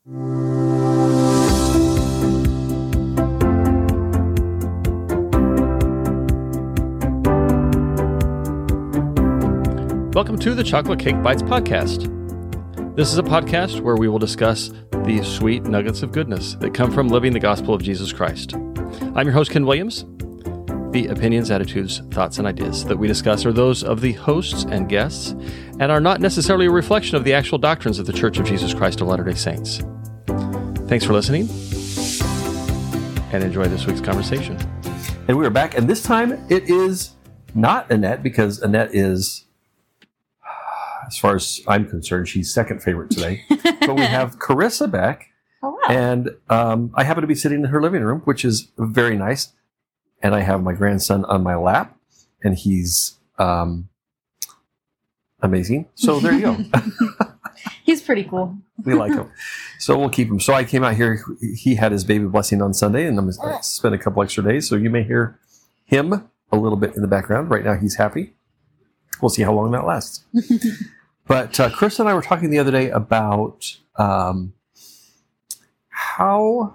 Welcome to the Chocolate Cake Bites podcast. This is a podcast where we will discuss the sweet nuggets of goodness that come from living the gospel of Jesus Christ. I'm your host, Ken Williams. The opinions, attitudes, thoughts, and ideas that we discuss are those of the hosts and guests and are not necessarily a reflection of the actual doctrines of the Church of Jesus Christ of Latter-day Saints. Thanks for listening and enjoy this week's conversation. And we are back, and this time it is not Annette, because Annette is, as far as I'm concerned, she's second favorite today. But we have Carissa back. Oh, wow. And I happen to be sitting in her living room, which is very nice. And I have my grandson on my lap, and he's amazing. So there you go. He's pretty cool. We like him. So we'll keep him. So I came out here. He had his baby blessing on Sunday, and I'm going to spend a couple extra days. So you may hear him a little bit in the background. Right now he's happy. We'll see how long that lasts. But Chris and I were talking the other day about how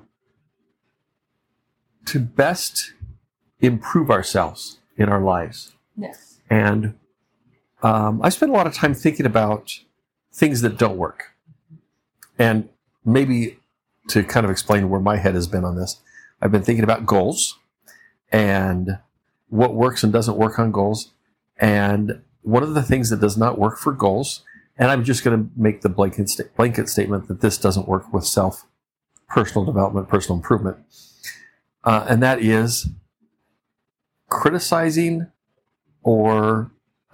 to best improve ourselves in our lives. Yes. And I spent a lot of time thinking about things that don't work. And maybe to kind of explain where my head has been on this, I've been thinking about goals and what works and doesn't work on goals. And one of the things that does not work for goals, and I'm just going to make the blanket statement that this doesn't work with personal development, personal improvement. And that is criticizing or,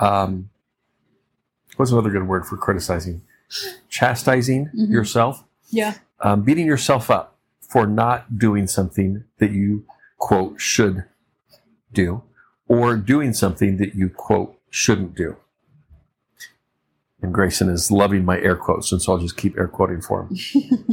what's another good word for criticizing? Chastising yourself. Yeah. Beating yourself up for not doing something that you, quote, should do, or doing something that you, quote, shouldn't do. And Grayson is loving my air quotes, and so I'll just keep air quoting for him.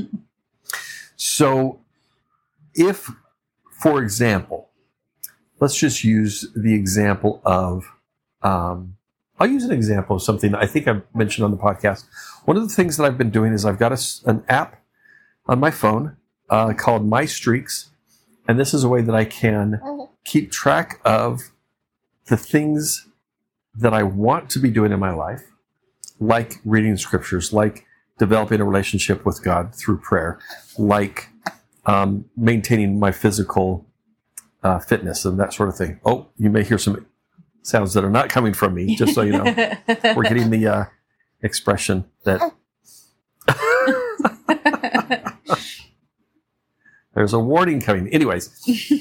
So if, for example, let's just use the example of, I'll use an example of something that I think I've mentioned on the podcast. One of the things that I've been doing is I've got an app on my phone called My Streaks, and this is a way that I can keep track of the things that I want to be doing in my life, like reading scriptures, like developing a relationship with God through prayer, like maintaining my physical fitness and that sort of thing. Oh, you may hear some sounds that are not coming from me, just so you know. We're getting the expression that there's a warning coming. Anyways,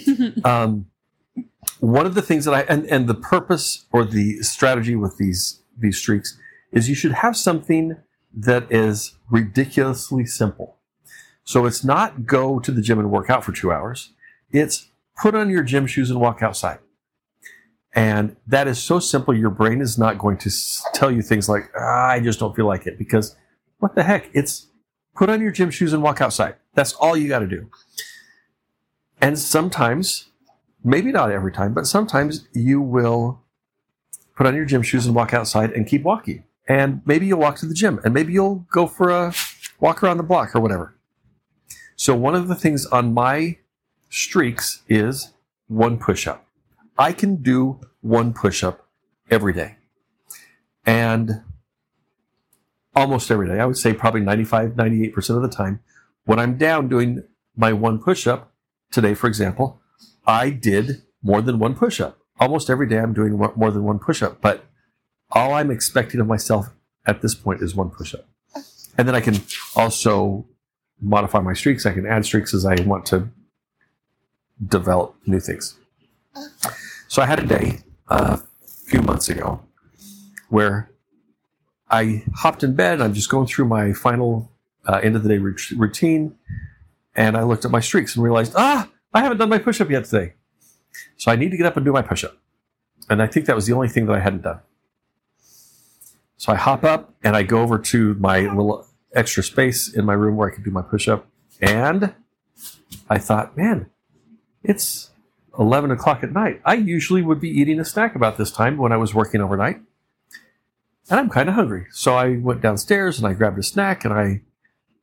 one of the things that and the purpose or the strategy with these streaks is you should have something that is ridiculously simple. So it's not go to the gym and work out for 2 hours. It's put on your gym shoes and walk outside. And that is so simple, your brain is not going to tell you things like, I just don't feel like it. Because what the heck? It's put on your gym shoes and walk outside. That's all you got to do. And sometimes, maybe not every time, but sometimes you will put on your gym shoes and walk outside and keep walking. And maybe you'll walk to the gym. And maybe you'll go for a walk around the block or whatever. So one of the things on my streaks is one push-up. I can do one push-up every day. And almost every day, I would say probably 95, 98% of the time, when I'm down doing my one push-up, today, for example, I did more than one push-up. Almost every day I'm doing more than one push-up, but all I'm expecting of myself at this point is one push-up. And then I can also modify my streaks. I can add streaks as I want to develop new things. So I had a day a few months ago where I hopped in bed. I'm just going through my final end of the day routine. And I looked at my streaks and realized, I haven't done my push-up yet today. So I need to get up and do my push-up. And I think that was the only thing that I hadn't done. So I hop up and I go over to my little extra space in my room where I can do my push-up. And I thought, man, it's 11 o'clock at night. I usually would be eating a snack about this time when I was working overnight. And I'm kind of hungry. So I went downstairs and I grabbed a snack and I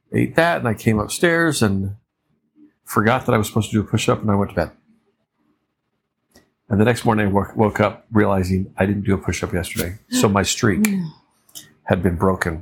ate that, and I came upstairs and forgot that I was supposed to do a push-up, and I went to bed. And the next morning, I woke up realizing I didn't do a push-up yesterday. So my streak had been broken.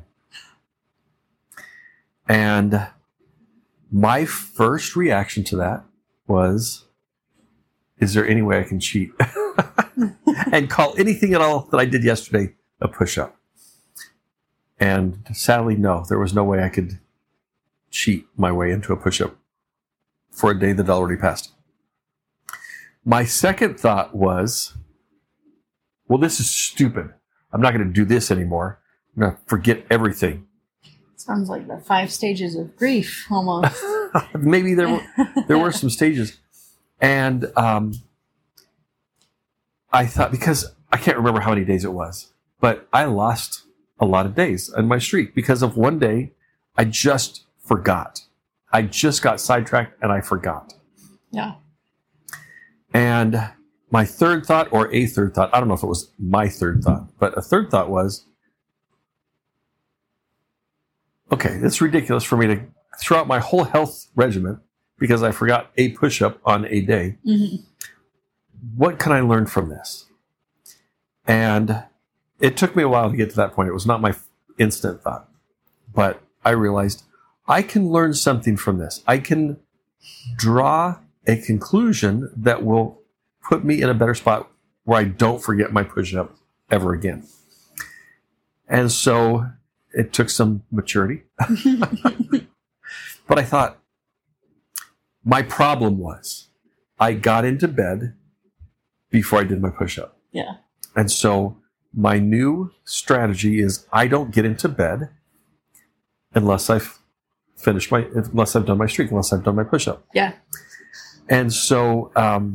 And my first reaction to that was, is there any way I can cheat? And call anything at all that I did yesterday a push-up. And sadly, no, there was no way I could cheat my way into a push-up for a day that already passed. My second thought was, well, this is stupid. I'm not going to do this anymore. I'm going to forget everything. Sounds like the 5 stages of grief, almost. Maybe there were some stages. And I thought, because I can't remember how many days it was, but I lost a lot of days in my streak because of one day I just forgot. I just got sidetracked and I forgot. Yeah. And my third thought, or a third thought, I don't know if it was my third thought, but a third thought was, okay, it's ridiculous for me to throw out my whole health regimen because I forgot a push-up on a day. Mm-hmm. What can I learn from this? And it took me a while to get to that point. It was not my instant thought, but I realized I can learn something from this. I can draw a conclusion that will put me in a better spot where I don't forget my push-up ever again. And so it took some maturity. But I thought, my problem was I got into bed before I did my push-up. Yeah. And so my new strategy is I don't get into bed unless I've unless I've done my streak, unless I've done my push-up. Yeah. And so,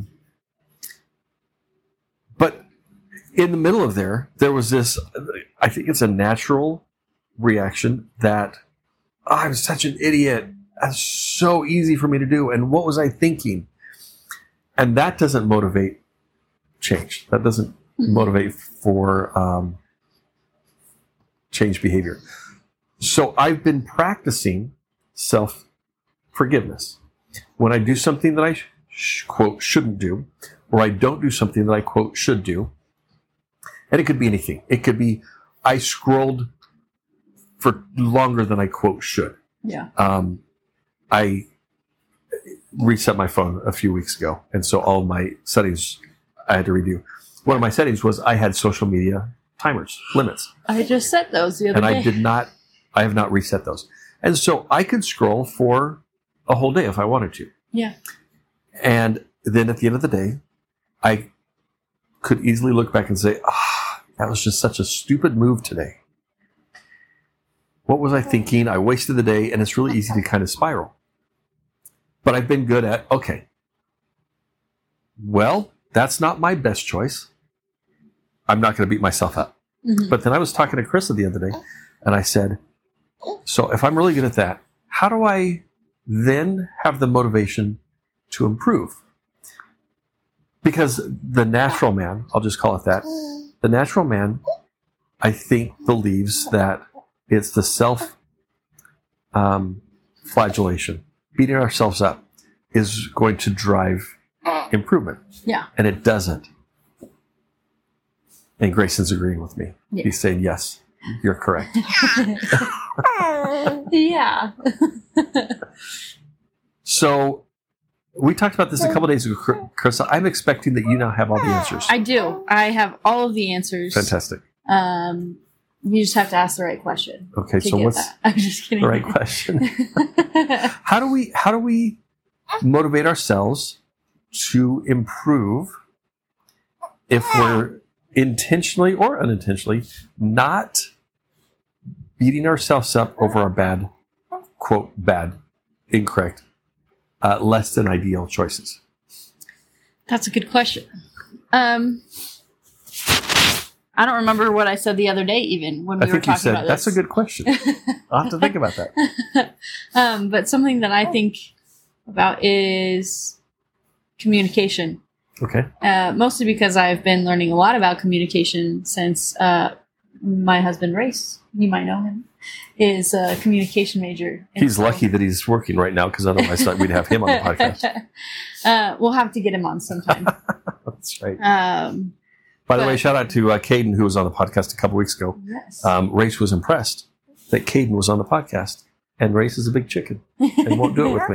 but in the middle of there was this, I think it's a natural reaction that, oh, I'm such an idiot. That's so easy for me to do. And what was I thinking? And that doesn't motivate change. That doesn't motivate for change behavior. So I've been practicing self-forgiveness. When I do something that I, quote, shouldn't do, or I don't do something that I, quote, should do, and it could be anything. It could be I scrolled for longer than I, quote, should. Yeah. I reset my phone a few weeks ago, and so all my settings I had to redo. One of my settings was I had social media timers, limits. I just set those the other day. And I have not reset those. And so I could scroll for a whole day if I wanted to. Yeah. And then at the end of the day, I could easily look back and say, that was just such a stupid move today. What was I thinking? I wasted the day, and it's really easy to kind of spiral. But I've been good at, okay, well, that's not my best choice. I'm not going to beat myself up. Mm-hmm. But then I was talking to Krista the other day, and I said, so if I'm really good at that, how do I then have the motivation to improve? Because the natural man, I'll just call it that, the natural man, I think, believes that it's the self-flagellation, beating ourselves up, is going to drive improvement. Yeah. And it doesn't. And Grayson's agreeing with me. Yeah. He's saying, yes, you're correct. Yeah. So we talked about this a couple of days ago, Krista. I'm expecting that you now have all the answers. I do. I have all of the answers. Fantastic. You just have to ask the right question. Okay, so what's I'm just kidding. The right question? How do we motivate ourselves to improve if we're intentionally or unintentionally not beating ourselves up over our bad, quote, incorrect, less than ideal choices? That's a good question. I don't remember what I said the other day, even when we were talking about this. That's a good question. I'll have to think about that. But something that I think about is communication. Okay. Mostly because I've been learning a lot about communication since my husband Race. You might know him. is a communication major. He's lucky that he's working right now, because otherwise we'd have him on the podcast. We'll have to get him on sometime. That's right. By the way, shout out to Caden, who was on the podcast a couple weeks ago. Yes. Race was impressed that Caden was on the podcast, and Race is a big chicken and won't do it with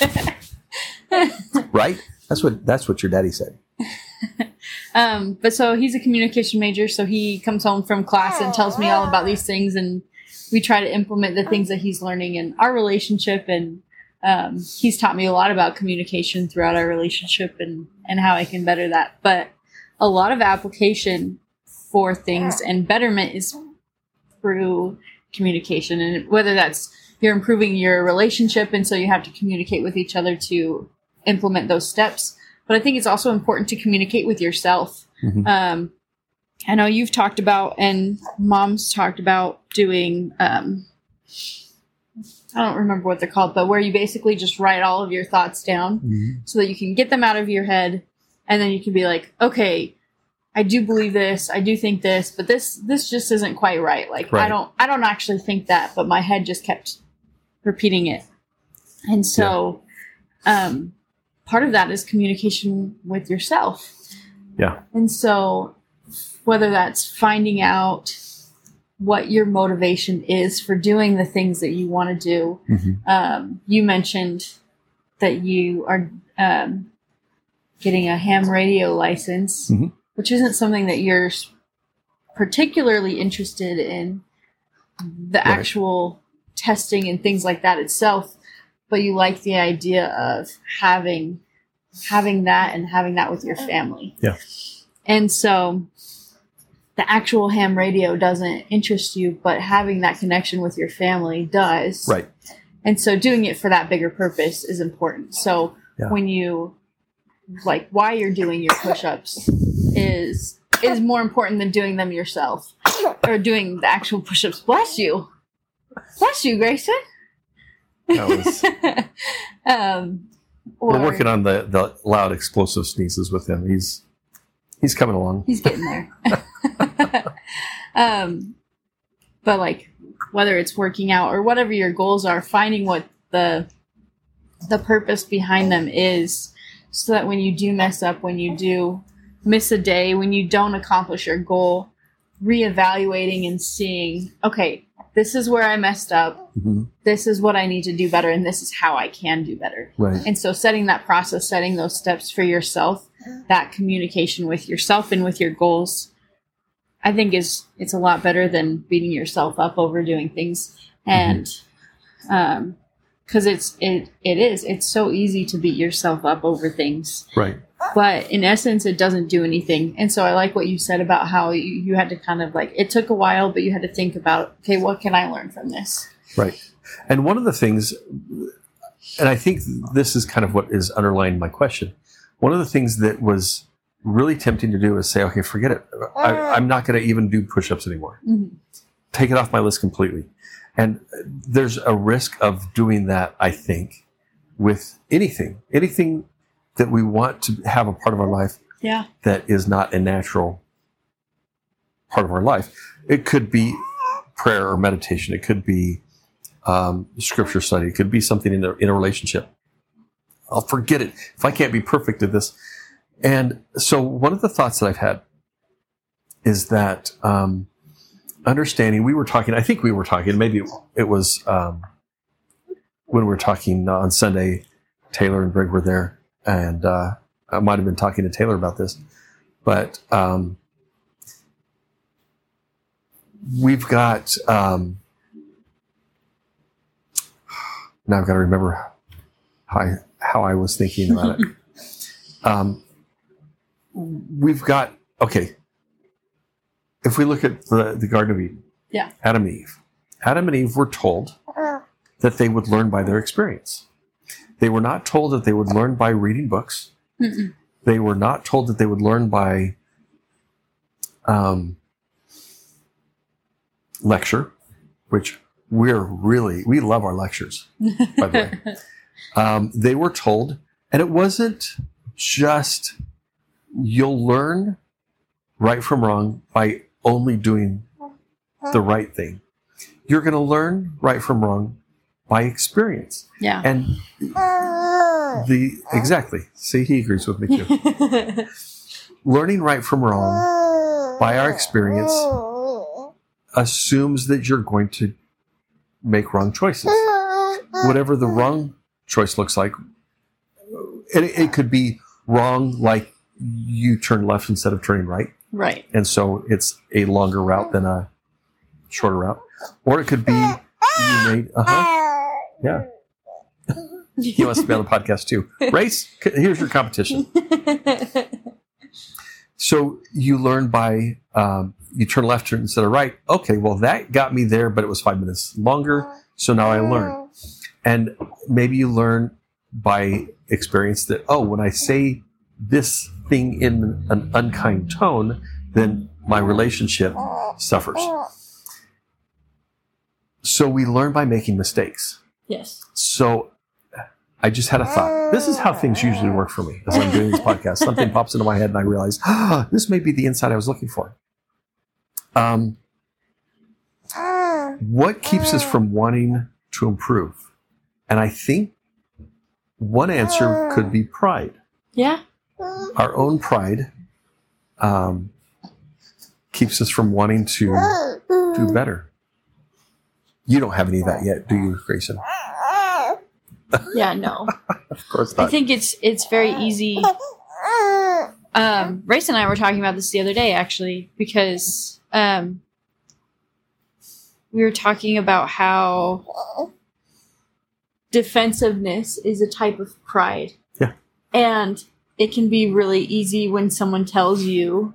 me. Right? That's what your daddy said. But so he's a communication major, so he comes home from class and tells me all about these things, and we try to implement the things that he's learning in our relationship, and he's taught me a lot about communication throughout our relationship and how I can better that. But a lot of application for things and betterment is through communication, and whether that's you're improving your relationship, and so you have to communicate with each other to implement those steps. But I think it's also important to communicate with yourself. Mm-hmm. I know you've talked about, and Mom's talked about doing, I don't remember what they're called, but where you basically just write all of your thoughts down so that you can get them out of your head. And then you can be like, okay, I do believe this, I do think this, but this just isn't quite right. Like, right. I don't actually think that, but my head just kept repeating it. And so, part of that is communication with yourself. Yeah. And so whether that's finding out what your motivation is for doing the things that you want to do. Mm-hmm. You mentioned that you are getting a ham radio license, mm-hmm. which isn't something that you're particularly interested in, the actual testing and things like that itself, but you like the idea of having that and having that with your family. Yeah. And so the actual ham radio doesn't interest you, but having that connection with your family does. Right. And so doing it for that bigger purpose is important. So when you, like, why you're doing your push-ups is more important than doing them yourself or doing the actual push-ups. Bless you. Bless you, Grayson. That was, we're working on the loud explosive sneezes with him. He's coming along. He's getting there. But like, whether it's working out or whatever your goals are, finding what the purpose behind them is, so that when you do mess up, when you do miss a day, when you don't accomplish your goal, reevaluating and seeing, okay, this is where I messed up. Mm-hmm. This is what I need to do better, and this is how I can do better. Right. And so setting that process, setting those steps for yourself, that communication with yourself and with your goals, I think it's a lot better than beating yourself up over doing things. And because it's so easy to beat yourself up over things. Right. But in essence, it doesn't do anything. And so I like what you said about how you had to kind of like, it took a while, but you had to think about, okay, what can I learn from this? Right. And one of the things, and I think this is kind of what is underlying my question, one of the things that was really tempting to do is say, okay, forget it. I'm not going to even do push-ups anymore. Mm-hmm. Take it off my list completely. And there's a risk of doing that, I think, with anything that we want to have a part of our life that is not a natural part of our life. It could be prayer or meditation. It could be scripture study. It could be something in a relationship. I'll forget it if I can't be perfect at this. And so one of the thoughts that I've had is that understanding, I think we were talking, maybe it was when we were talking on Sunday, Taylor and Greg were there. And I might have been talking to Taylor about this, but we've got, now I've got to remember how I was thinking about it. We've got, okay, if we look at the Garden of Eden, Adam and Eve were told that they would learn by their experience. They were not told that they would learn by reading books. Mm-mm. They were not told that they would learn by lecture, which we love our lectures, by the way. They were told, and it wasn't just you'll learn right from wrong by only doing the right thing. you're going to learn right from wrong by experience. Yeah. And exactly. See, he agrees with me too. Learning right from wrong by our experience assumes that you're going to make wrong choices. Whatever the wrong choice looks like, it could be wrong, like you turn left instead of turning right. Right. And so it's a longer route than a shorter route. Or it could be you made, yeah. He wants to be on the podcast too. Race, here's your competition. So you learn by, you turn left instead of right. Okay, well, that got me there, but it was 5 minutes longer. So now I learn. And maybe you learn by experience that, when I say this thing in an unkind tone, then my relationship suffers. So we learn by making mistakes. Yes. So I just had a thought. This is how things usually work for me as I'm doing this podcast. Something pops into my head and I realize, this may be the insight I was looking for. What keeps us from wanting to improve? And I think one answer could be pride. Yeah. Our own pride keeps us from wanting to do better. You don't have any of that yet, do you, Grayson? Yeah, no. Of course not. I think it's very easy. Race and I were talking about this the other day, actually, because we were talking about how defensiveness is a type of pride. Yeah. And it can be really easy when someone tells you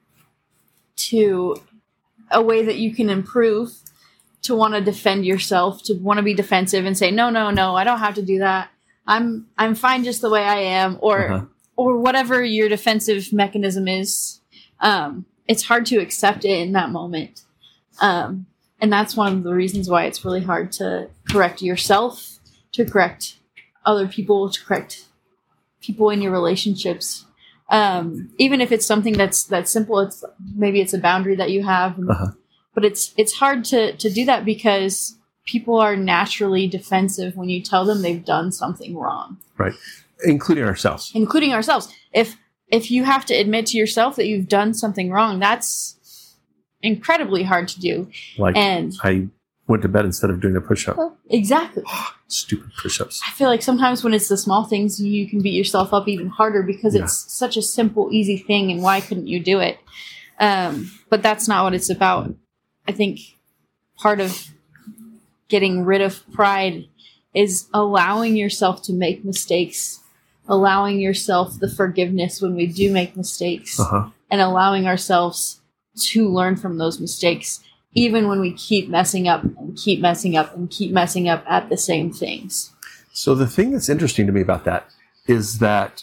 to a way that you can improve, to want to defend yourself, to want to be defensive and say, no, I don't have to do that. I'm fine just the way I am, or whatever your defensive mechanism is. It's hard to accept it in that moment. And that's one of the reasons why it's really hard to correct yourself, to correct other people, to correct people in your relationships. Even if it's something that's simple, maybe it's a boundary that you have, but it's hard to do that because people are naturally defensive when you tell them they've done something wrong. Right. Including ourselves. If you have to admit to yourself that you've done something wrong, that's incredibly hard to do. And I went to bed instead of doing a push-up. Exactly. Stupid push-ups. I feel like sometimes when it's the small things, you can beat yourself up even harder because it's such a simple, easy thing, and why couldn't you do it? But that's not what it's about. I think part of getting rid of pride is allowing yourself to make mistakes, allowing yourself the forgiveness when we do make mistakes, and allowing ourselves to learn from those mistakes, even when we keep messing up and keep messing up and keep messing up at the same things. So the thing that's interesting to me about that is that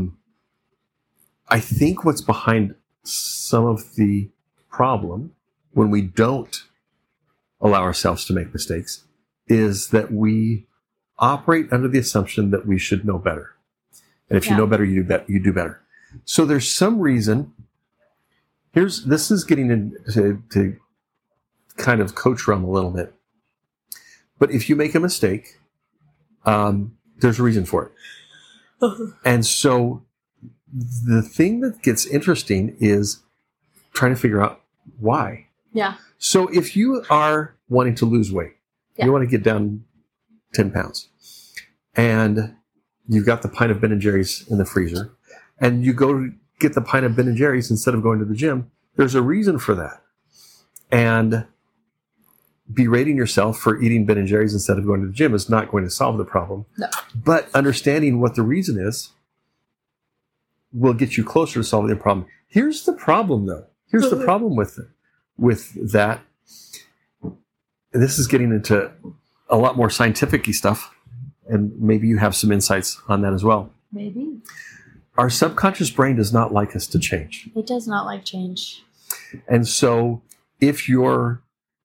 I think what's behind some of the problem when we don't allow ourselves to make mistakes is that we operate under the assumption that we should know better. And if you know better, you do better. So there's some reason. This is getting into kind of coach realm a little bit. But if you make a mistake, there's a reason for it. And so the thing that gets interesting is trying to figure out why. Yeah. So if you are wanting to lose weight, you want to get down 10 pounds, and you've got the pint of Ben & Jerry's in the freezer, and you go to get the pint of Ben & Jerry's instead of going to the gym, there's a reason for that. And berating yourself for eating Ben & Jerry's instead of going to the gym is not going to solve the problem. No. But understanding what the reason is will get you closer to solving the problem. Here's the problem, though. Here's the problem with that. This is getting into a lot more scientific-y stuff, and maybe you have some insights on that as well. Maybe. Our subconscious brain does not like us to change. It does not like change. And so if your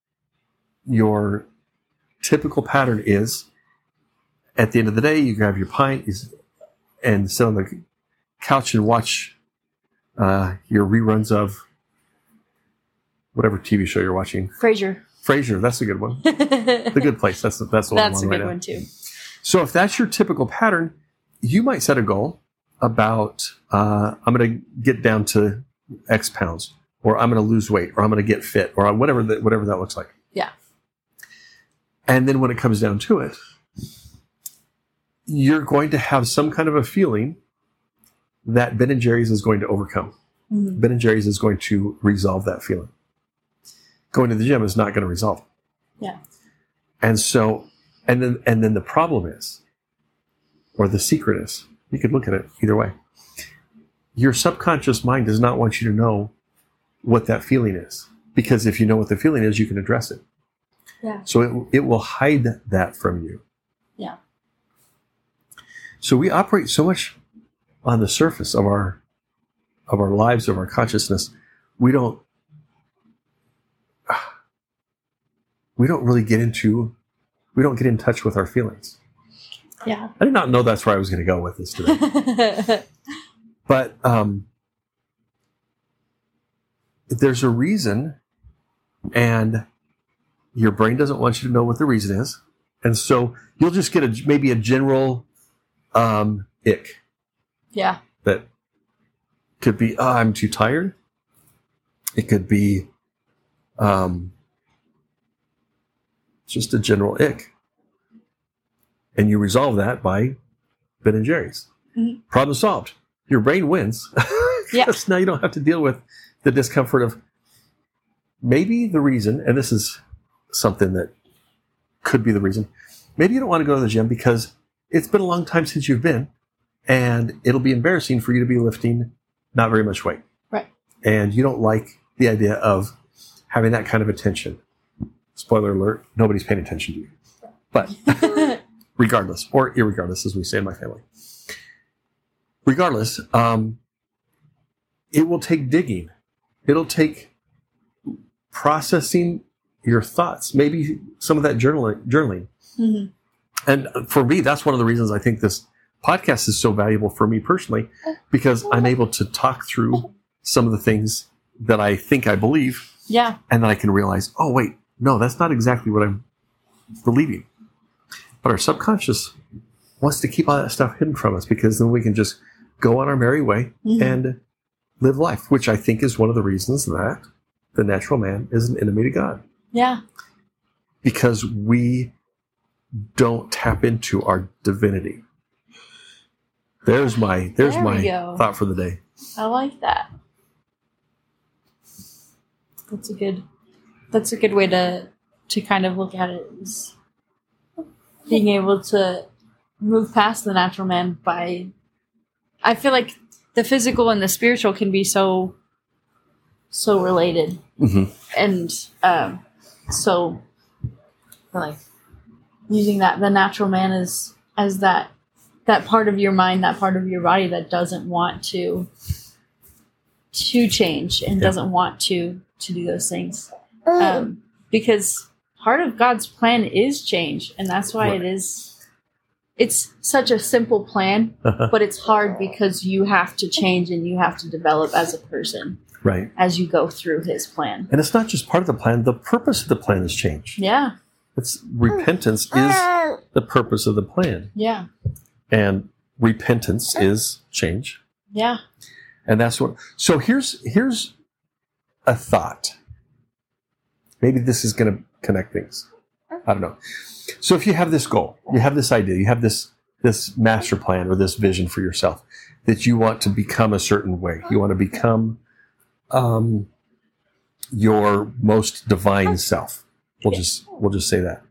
typical pattern is, at the end of the day, you grab your pint and sit on the couch and watch your reruns of whatever TV show you're watching. Frasier. Frasier, that's a good one. The Good Place, that's the one. That's a right good now. one too. So if that's your typical pattern, you might set a goal about, I'm going to get down to X pounds, or I'm going to lose weight, or I'm going to get fit, or whatever that looks like. Yeah. And then when it comes down to it, you're going to have some kind of a feeling that Ben & Jerry's is going to overcome. Mm-hmm. Ben & Jerry's is going to resolve that feeling. Going to the gym is not going to resolve it. Yeah. And so, and then the problem is, or the secret is, you could look at it either way. Your subconscious mind does not want you to know what that feeling is, because if you know what the feeling is, you can address it. Yeah. So it will hide that from you. Yeah. So we operate so much on the surface of our lives, of our consciousness. We don't really get in touch with our feelings. Yeah. I did not know that's where I was going to go with this today. But there's a reason, and your brain doesn't want you to know what the reason is. And so you'll just get maybe a general ick. Yeah. That could be, I'm too tired. It could be just a general ick. And you resolve that by Ben & Jerry's. Mm-hmm. Problem solved. Your brain wins. Yeah. Because now you don't have to deal with the discomfort of maybe the reason, and this is something that could be the reason. Maybe you don't want to go to the gym because it's been a long time since you've been, and it'll be embarrassing for you to be lifting not very much weight. Right. And you don't like the idea of having that kind of attention. Spoiler alert, nobody's paying attention to you. But regardless, or irregardless, as we say in my family. Regardless, it will take digging. It'll take processing your thoughts, maybe some of that journaling. Mm-hmm. And for me, that's one of the reasons I think this podcast is so valuable for me personally, because I'm able to talk through some of the things that I think I believe. Yeah. And then I can realize, oh, wait, no, that's not exactly what I'm believing. But our subconscious wants to keep all that stuff hidden from us, because then we can just go on our merry way and live life, which I think is one of the reasons that the natural man is an enemy to God. Yeah. Because we don't tap into our divinity. There's my thought for the day. I like that. That's a good way to kind of look at it, is being able to move past the natural man by, I feel like the physical and the spiritual can be so related. Mm-hmm. And so like using the natural man as that part of your mind, that part of your body that doesn't want to change and doesn't want to do those things. Because part of God's plan is change, and that's why it's such a simple plan, but it's hard because you have to change and you have to develop as a person. Right. As you go through his plan. And it's not just part of the plan, the purpose of the plan is change. Yeah. Repentance is the purpose of the plan. Yeah. And repentance is change. Yeah. And that's what, so here's a thought. Maybe this is going to connect things. I don't know. So if you have this goal, you have this idea, you have this master plan or this vision for yourself that you want to become a certain way. You want to become your most divine self. We'll just say that.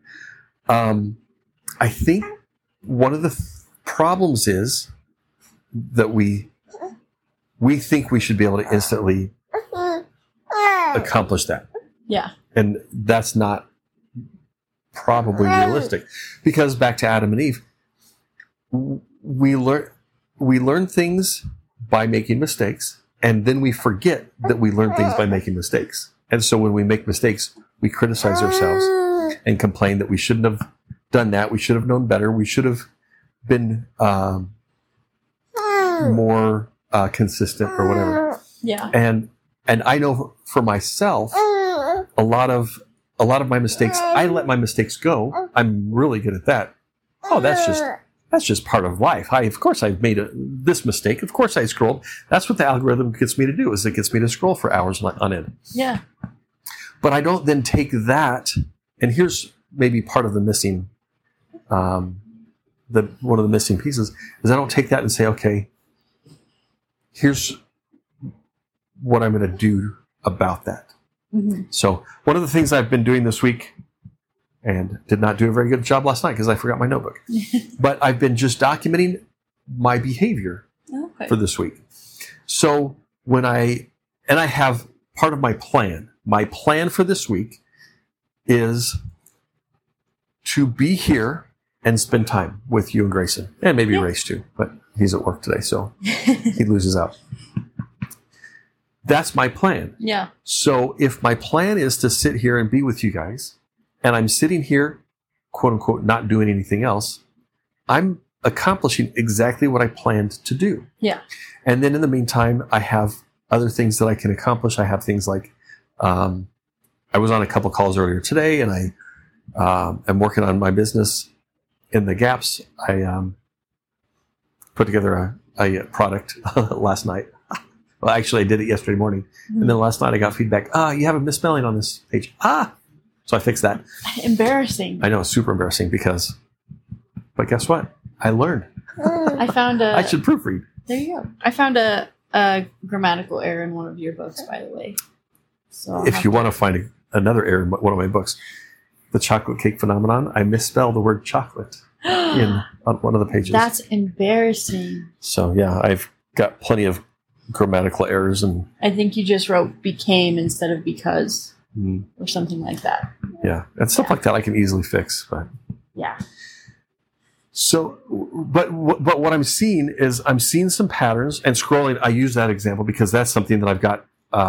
I think one of the problems is that we think we should be able to instantly accomplish that. Yeah. And that's not probably realistic, because back to Adam and Eve, we learn things by making mistakes, and then we forget that we learn things by making mistakes. And so when we make mistakes, we criticize ourselves and complain that we shouldn't have done that. We should have known better. We should have been more consistent or whatever. Yeah. And I know for myself, a lot of a lot of my mistakes, I let my mistakes go. I'm really good at that. Oh, that's just part of life. Of course I've made this mistake. Of course I scrolled. That's what the algorithm gets me to do, is it gets me to scroll for hours on end. Yeah. But I don't then take that, and here's maybe part of the missing, one of the missing pieces, is I don't take that and say, okay, here's what I'm going to do about that. Mm-hmm. So one of the things I've been doing this week, and did not do a very good job last night because I forgot my notebook, but I've been just documenting my behavior for this week. So I have part of my plan for this week is to be here and spend time with you and Grayson, and maybe Race too, but he's at work today, so he loses out. That's my plan. Yeah. So if my plan is to sit here and be with you guys, and I'm sitting here, quote unquote, not doing anything else, I'm accomplishing exactly what I planned to do. Yeah. And then in the meantime, I have other things that I can accomplish. I have things like, I was on a couple calls earlier today, and I am working on my business in the gaps. I put together a product last night. Well, actually, I did it yesterday morning. Mm-hmm. And then last night I got feedback. You have a misspelling on this page. So I fixed that. Embarrassing. I know, super embarrassing but guess what? I learned. I should proofread. There you go. I found a grammatical error in one of your books, by the way. So if you want to find another error in one of my books, The Chocolate Cake Phenomenon, I misspelled the word chocolate on one of the pages. That's embarrassing. So yeah, I've got plenty of grammatical errors, and I think you just wrote became instead of because, or something like that. Yeah, and stuff like that I can easily fix. But yeah. So, but what I'm seeing is I'm seeing some patterns, and scrolling. I use that example because that's something that I've got.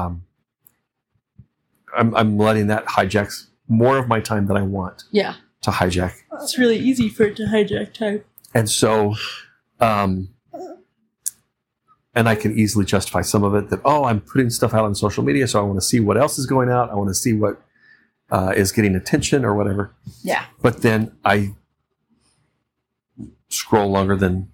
I'm letting that hijack more of my time than I want. Yeah. To hijack. It's really easy for it to hijack time. And so, and I can easily justify some of it that, I'm putting stuff out on social media, so I want to see what else is going out. I want to see what is getting attention or whatever. Yeah. But then I scroll longer than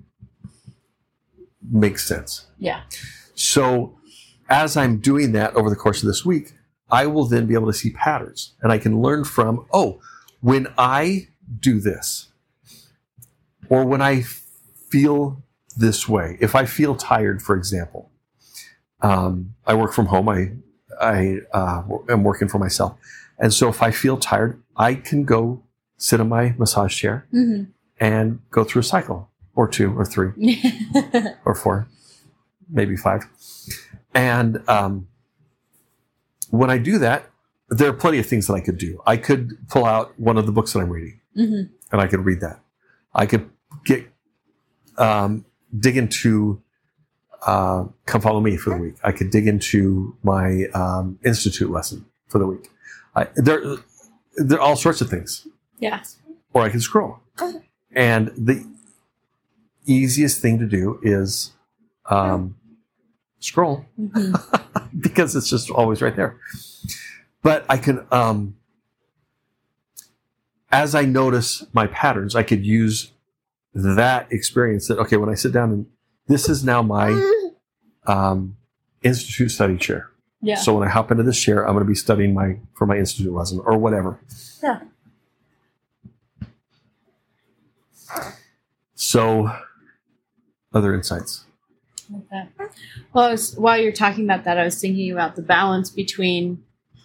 makes sense. Yeah. So as I'm doing that over the course of this week, I will then be able to see patterns, and I can learn from, when I do this, or when I feel this way, if I feel tired, for example, I work from home. I am working for myself. And so if I feel tired, I can go sit in my massage chair and go through a cycle or 2 or 3 or 4, maybe 5. And when I do that, there are plenty of things that I could do. I could pull out one of the books that I'm reading and I could read that. I could dig into Come Follow Me for the week. I could dig into my Institute lesson for the week. There are all sorts of things. Yeah. Or I can scroll. And the easiest thing to do is scroll because it's just always right there. But I can, as I notice my patterns, I could use that experience that, okay, when I sit down and this is now my Institute study chair. Yeah. So when I hop into this chair, I'm going to be studying for my Institute lesson or whatever. Yeah. So, other insights. Okay. Well, while you're talking about that, I was thinking about the balance between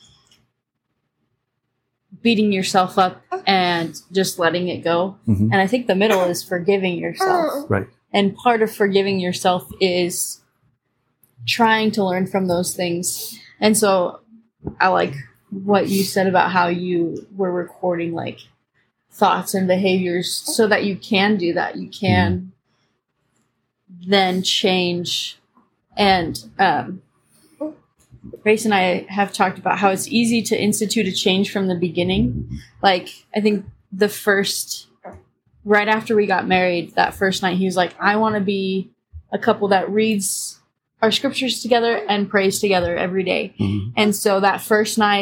beating yourself up and just letting it go. And I think the middle is forgiving yourself. Right. And part of forgiving yourself is trying to learn from those things. And so I like what you said about how you were recording like thoughts and behaviors so that you can do that. You can then change. And Grace and I have talked about how it's easy to institute a change from the beginning. Like, I think right after we got married, that first night, he was like, I want to be a couple that reads our scriptures together and prays together every day. And so that first night,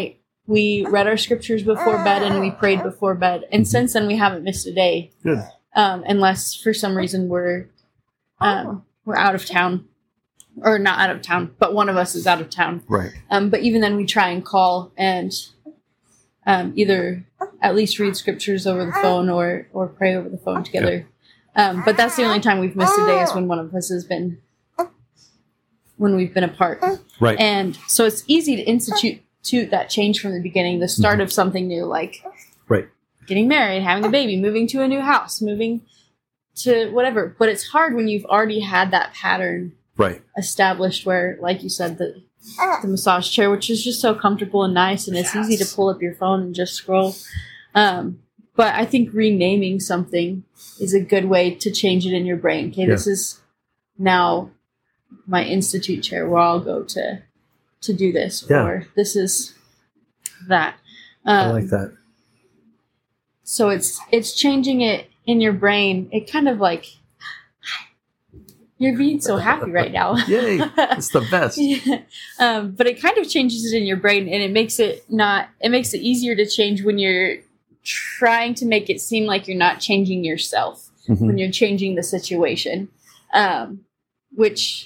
we read our scriptures before bed and we prayed before bed. And since then, we haven't missed a day. Good. Unless for some reason we're out of town, or not out of town, but one of us is out of town. Right. But even then, we try and call and either at least read scriptures over the phone or pray over the phone together. But that's the only time we've missed a day is when one of us has been, when we've been apart. Right. And so it's easy to institute that change from the beginning, the start of something new, like Right. getting married, having a baby, moving to a new house, moving to whatever. But it's hard when you've already had that pattern Right. established where, like you said, the massage chair, which is just so comfortable and nice, and it's easy to pull up your phone and just scroll. But I think renaming something is a good way to change it in your brain. Okay, this is now my institute chair where I'll go to do this, or this is that. I like that. So it's changing it in your brain. It kind of like, you're being so happy right now. Yay! It's the best. But it kind of changes it in your brain, and it makes it easier to change when you're trying to make it seem like you're not changing yourself, when you're changing the situation, which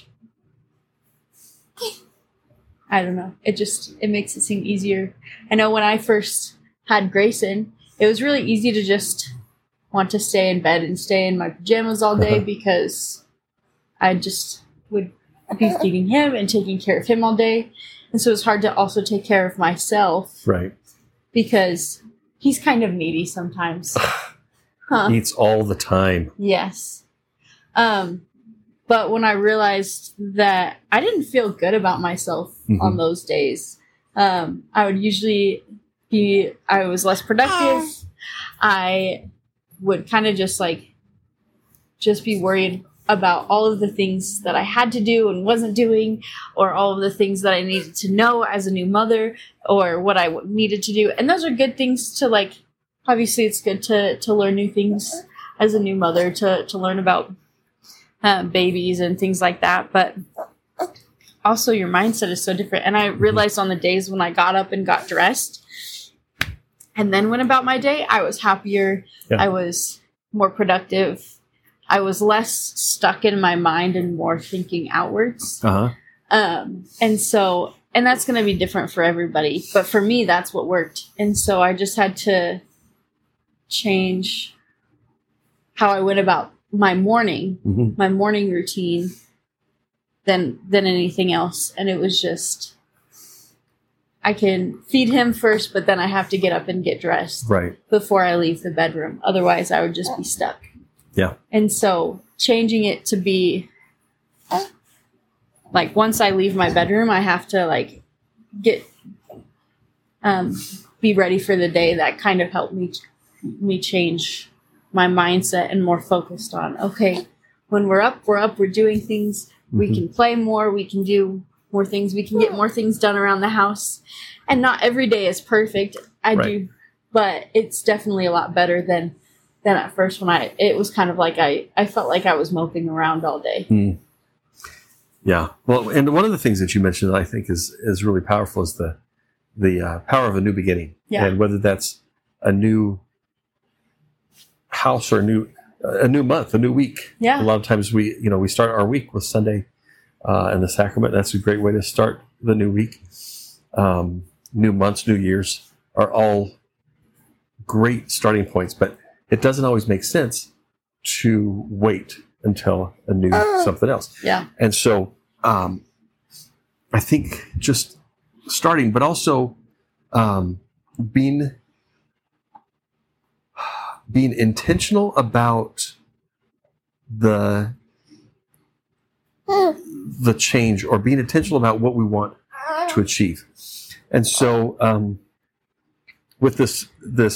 I don't know. It makes it seem easier. I know when I first had Grayson, it was really easy to just want to stay in bed and stay in my pajamas all day because I just would be feeding him and taking care of him all day. And so it's hard to also take care of myself. Right. Because he's kind of needy sometimes. Eats all the time. Yes. But when I realized that I didn't feel good about myself on those days, I would usually I was less productive. I would kind of just be worried about all of the things that I had to do and wasn't doing, or all of the things that I needed to know as a new mother, or what I needed to do. And those are good things to obviously it's good to learn new things as a new mother, to learn about babies and things like that. But also your mindset is so different. And I realized on the days when I got up and got dressed and then went about my day, I was happier. Yeah. I was more productive. I was less stuck in my mind and more thinking outwards. And that's going to be different for everybody. But for me, that's what worked. And so I just had to change how I went about my morning routine than anything else. And it was just, I can feed him first, but then I have to get up and get dressed before I leave the bedroom. Otherwise, I would just be stuck. Yeah. And so changing it to be once I leave my bedroom, I have to get be ready for the day. That kind of helped me change my mindset and more focused on, okay, when we're up, we're doing things. We can play more, we can do more things, we can get more things done around the house. And not every day is perfect. I do, but it's definitely a lot better than at first when it was kind of like I felt like I was moping around all day. Yeah. Well, and one of the things that you mentioned that I think is really powerful is the power of a new beginning. Yeah. And whether that's a new house or a new month, a new week. Yeah. A lot of times we start our week with Sunday and the sacrament. That's a great way to start the new week. New months, new years are all great starting points, but it doesn't always make sense to wait until a new something else. Yeah. And so I think just starting, but also being intentional about the change, or being intentional about what we want to achieve. And so with this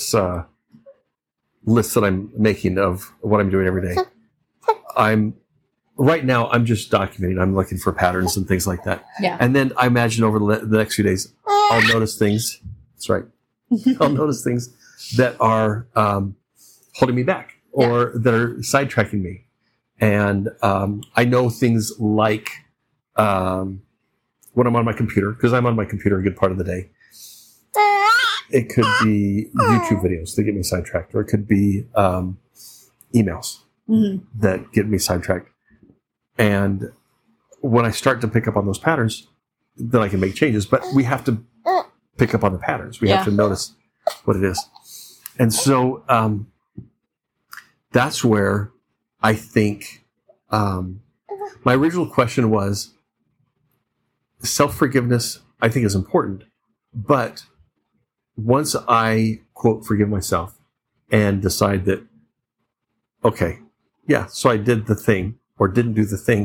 list that I'm making of what I'm doing every day, I'm just documenting. I'm looking for patterns and things like that. Yeah. And then I imagine over the next few days, I'll notice things. That's right. I'll notice things that are holding me back, or that are sidetracking me. And I know things like when I'm on my computer, because I'm on my computer a good part of the day. It could be YouTube videos that get me sidetracked, or it could be emails that get me sidetracked. And when I start to pick up on those patterns, then I can make changes. But we have to pick up on the patterns. We have to notice what it is. And so that's where I think my original question was, self-forgiveness, I think, is important. But once I, quote, forgive myself and decide that, okay, yeah, so I did the thing or didn't do the thing,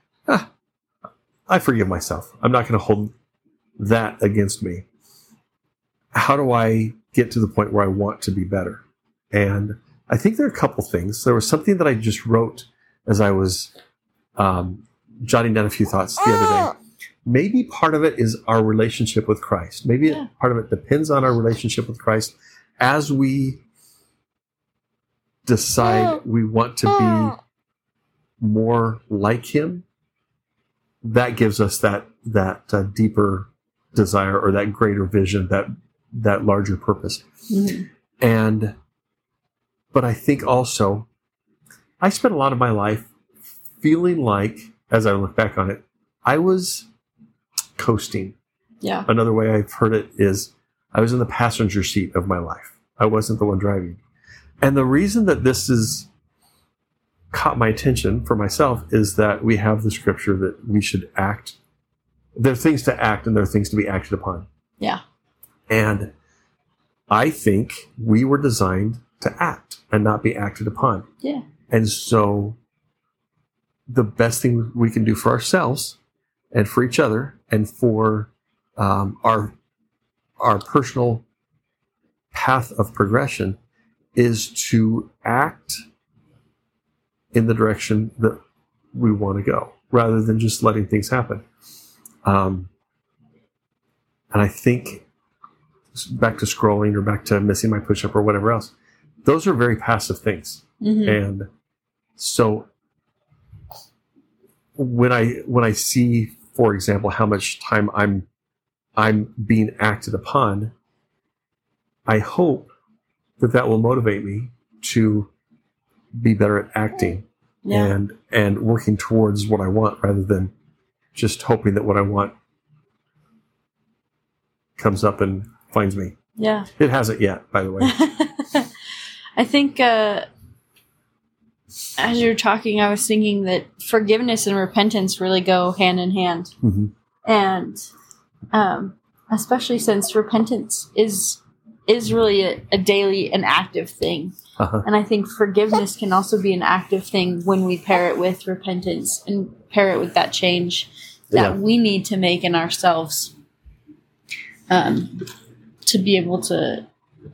I forgive myself. I'm not going to hold that against me. How do I get to the point where I want to be better? And I think there are a couple things. There was something that I just wrote as I was jotting down a few thoughts the other day. Maybe part of it is our relationship with Christ. Maybe part of it depends on our relationship with Christ. As we decide we want to be more like Him, that gives us that deeper desire, or that greater vision, that larger purpose. But I think also, I spent a lot of my life feeling like, as I look back on it, I was coasting. Yeah. Another way I've heard it is, I was in the passenger seat of my life. I wasn't the one driving. And the reason that this has caught my attention for myself is that we have the scripture that we should act. There are things to act and there are things to be acted upon. Yeah. And I think we were designed to act and not be acted upon. Yeah. And so the best thing we can do for ourselves and for each other and for our personal path of progression is to act in the direction that we want to go, rather than just letting things happen. And I think, back to scrolling or back to missing my push-up or whatever else, those are very passive things. And so when I see, for example, how much time I'm being acted upon, I hope that will motivate me to be better at acting and working towards what I want, rather than just hoping that what I want comes up and finds me. Yeah. It hasn't yet, by the way. I think as you were talking, I was thinking that forgiveness and repentance really go hand in hand. And especially since repentance is really a daily, an active thing. And I think forgiveness can also be an active thing when we pair it with repentance and pair it with that change that we need to make in ourselves to be able to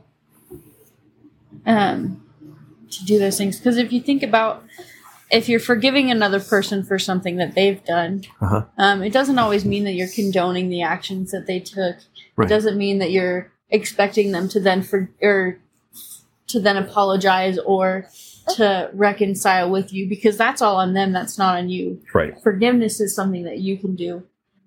do those things. Because if you think about, if you're forgiving another person for something that they've done, it doesn't always mean that you're condoning the actions that they took. Right. It doesn't mean that you're expecting them to then apologize or to reconcile with you, because that's all on them. That's not on you. Right. Forgiveness is something that you can do.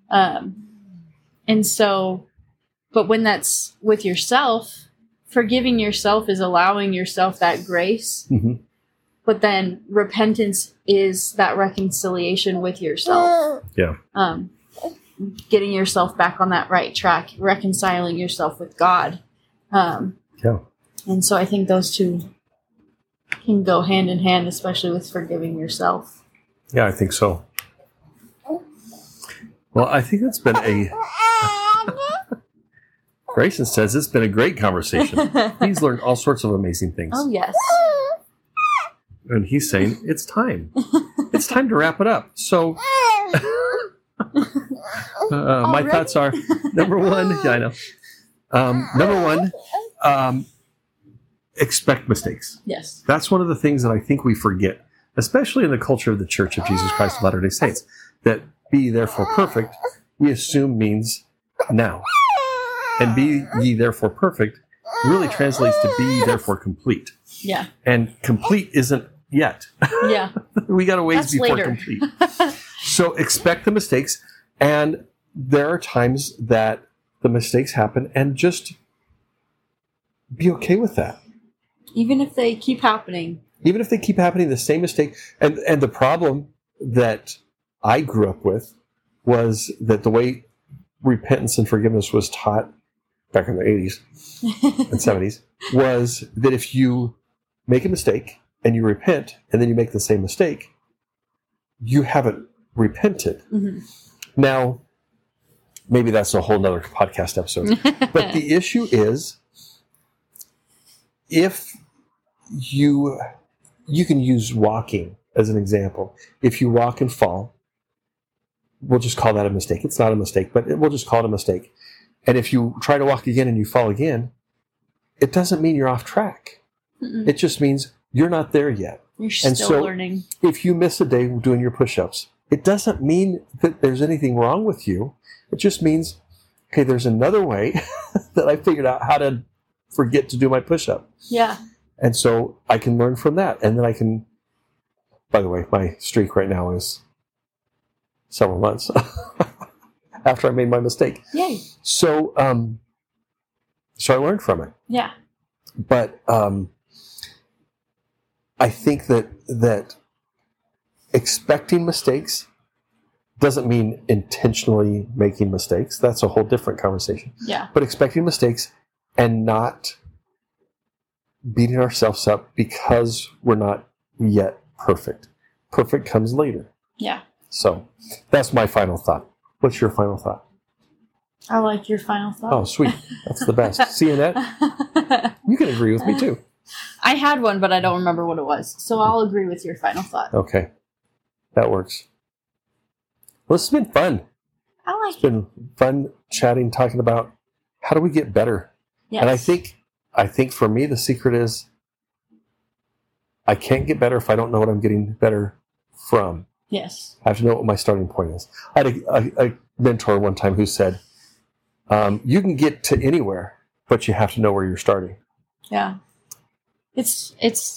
And so, but when that's with yourself, forgiving yourself is allowing yourself that grace. But then repentance is that reconciliation with yourself. Yeah. Getting yourself back on that right track, reconciling yourself with God. And so I think those two can go hand in hand, especially with forgiving yourself. Yeah, I think so. Well, I think it's been Grayson says it's been a great conversation. He's learned all sorts of amazing things. Oh, yes. And he's saying, it's time. It's time to wrap it up. So my thoughts are, number one, expect mistakes. Yes. That's one of the things that I think we forget, especially in the culture of the Church of Jesus Christ of Latter-day Saints, that be therefore perfect, we assume means now. And be ye therefore perfect really translates to be ye therefore complete. Yeah. And complete isn't yet. Yeah. We got a ways That's before later. complete. So expect the mistakes. And there are times that the mistakes happen, and just be okay with that. Even if they keep happening. Even if they keep happening, the same mistake. And the problem that I grew up with was that the way repentance and forgiveness was taught back in the 80s and 70s was that if you make a mistake and you repent and then you make the same mistake, you haven't repented. Mm-hmm. Now, maybe that's a whole nother podcast episode. But the issue is, if you can use walking as an example. If you walk and fall, we'll just call that a mistake. It's not a mistake, but we'll just call it a mistake. And if you try to walk again and you fall again, it doesn't mean you're off track. Mm-mm. It just means you're not there yet. You're still learning. If you miss a day doing your push-ups, it doesn't mean that there's anything wrong with you. It just means, okay, there's another way that I figured out how to forget to do my push-up. Yeah. And so I can learn from that. And then I can, by the way, my streak right now is several months after I made my mistake. Yay. So I learned from it. Yeah. But I think that expecting mistakes doesn't mean intentionally making mistakes. That's a whole different conversation. Yeah. But expecting mistakes and not beating ourselves up because we're not yet perfect. Perfect comes later. Yeah. So that's my final thought. What's your final thought? I like your final thought. Oh, sweet. That's the best. See, Annette? You can agree with me, too. I had one, but I don't remember what it was. So I'll agree with your final thought. Okay. That works. Well, this has been fun. It's been fun chatting, talking about how do we get better. Yes. And I think for me, the secret is I can't get better if I don't know what I'm getting better from. Yes. I have to know what my starting point is. I had a mentor one time who said, you can get to anywhere, but you have to know where you're starting. Yeah. It's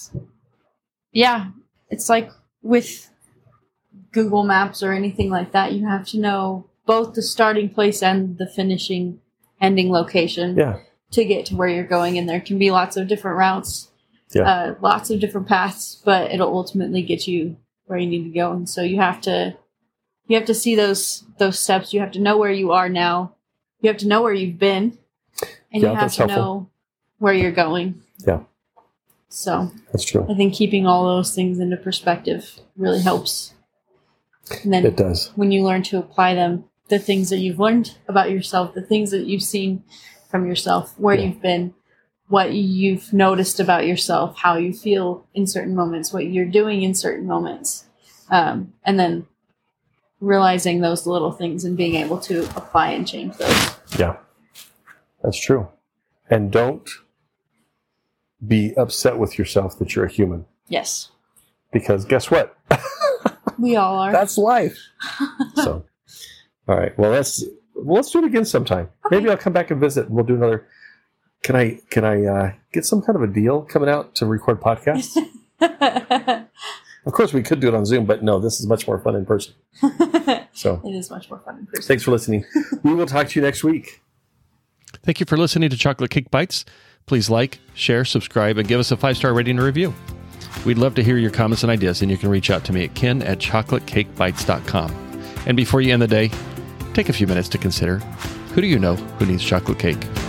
like with Google Maps or anything like that, you have to know both the starting place and the ending location to get to where you're going. And there can be lots of different routes, lots of different paths, but it'll ultimately get you where you need to go. And so you have to see those steps. You have to know where you are now. You have to know where you've been, and you have to know where you're going. Yeah. So that's true. I think keeping all those things into perspective really helps. And then it does. When you learn to apply them, the things that you've learned about yourself, the things that you've seen from yourself, where you've been, what you've noticed about yourself, how you feel in certain moments, what you're doing in certain moments, and then realizing those little things and being able to apply and change those. Yeah, that's true. And don't be upset with yourself that you're a human. Yes. Because guess what? We all are. That's life. So, all right. Well, let's do it again sometime. Okay. Maybe I'll come back and visit, and we'll do another. Can I get some kind of a deal coming out to record podcasts? Of course, we could do it on Zoom, but no, this is much more fun in person. So it is much more fun in person. Thanks for listening. We will talk to you next week. Thank you for listening to Chocolate Cake Bites. Please like, share, subscribe, and give us a 5-star rating and review. We'd love to hear your comments and ideas, and you can reach out to me at ken@chocolatecakebites.com. And before you end the day, take a few minutes to consider, who do you know who needs chocolate cake?